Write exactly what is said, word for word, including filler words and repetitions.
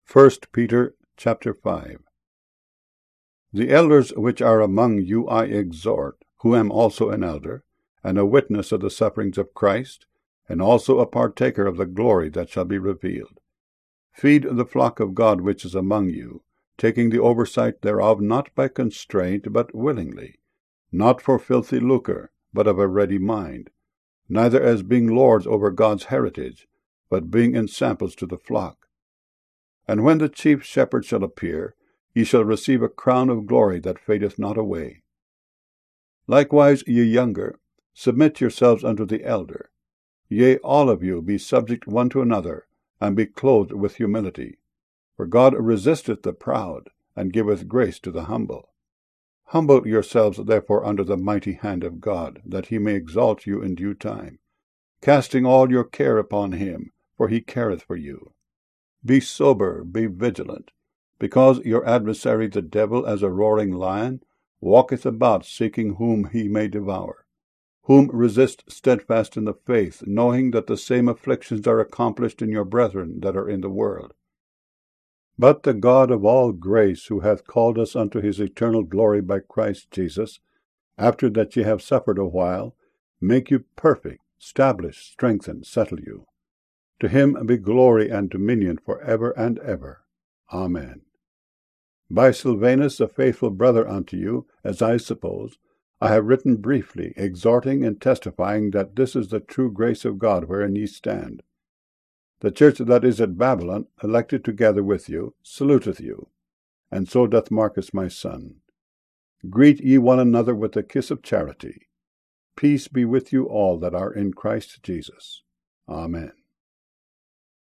First Peter chapter five. The elders which are among you I exhort, who am also an elder, and a witness of the sufferings of Christ, and also a partaker of the glory that shall be revealed. Feed the flock of God which is among you, taking the oversight thereof not by constraint, but willingly, not for filthy lucre, but of a ready mind, neither as being lords over God's heritage, but being ensamples to the flock. And when the chief shepherd shall appear, ye shall receive a crown of glory that fadeth not away. Likewise, ye younger, submit yourselves unto the elder. Yea, all of you be subject one to another, and be clothed with humility. For God resisteth the proud, and giveth grace to the humble. Humble yourselves therefore under the mighty hand of God, that he may exalt you in due time, casting all your care upon him, for he careth for you. Be sober, be vigilant, because your adversary the devil, as a roaring lion, walketh about seeking whom he may devour. Whom resist steadfast in the faith, knowing that the same afflictions are accomplished in your brethren that are in the world. But the God of all grace, who hath called us unto his eternal glory by Christ Jesus, after that ye have suffered a while, make you perfect, establish, strengthen, settle you. To him be glory and dominion for ever and ever. Amen. By Silvanus, a faithful brother unto you, as I suppose, I have written briefly, exhorting and testifying that this is the true grace of God wherein ye stand. The church that is at Babylon, elected together with you, saluteth you, and so doth Marcus my son. Greet ye one another with the kiss of charity. Peace be with you all that are in Christ Jesus. Amen.